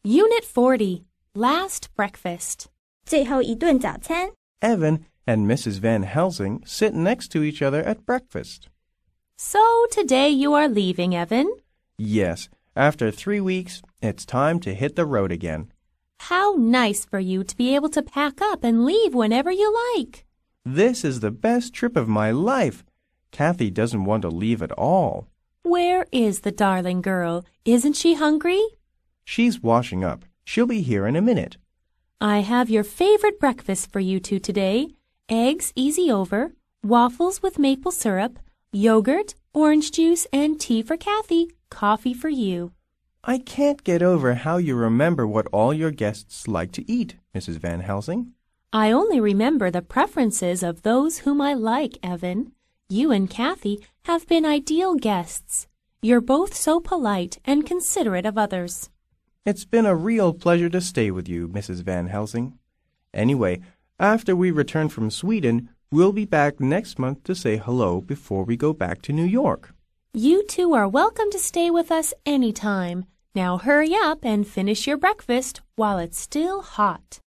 Unit 40, Last Breakfast. 最后一顿早餐。 Evan and Mrs. Van Helsing sit next to each other at breakfast. So today you are leaving, Evan? Yes, after 3 weeks, it's time to hit the road again. How nice for you to be able to pack up and leave whenever you like. This is the best trip of my life. Kathy doesn't want to leave at all. Where is the darling girl? Isn't she hungry? She's washing up. She'll be here in a minute. I have your favorite breakfast for you two today. Eggs easy over, waffles with maple syrup, yogurt, orange juice, and tea for Kathy, coffee for you. I can't get over how you remember what all your guests like to eat, Mrs. Van Helsing. I only remember the preferences of those whom I like, Evan. You and Kathy have been ideal guests. You're both so polite and considerate of others. It's been a real pleasure to stay with you, Mrs. Van Helsing. Anyway, after we return from Sweden, we'll be back next month to say hello before we go back to New York. You two are welcome to stay with us anytime. Now hurry up and finish your breakfast while it's still hot.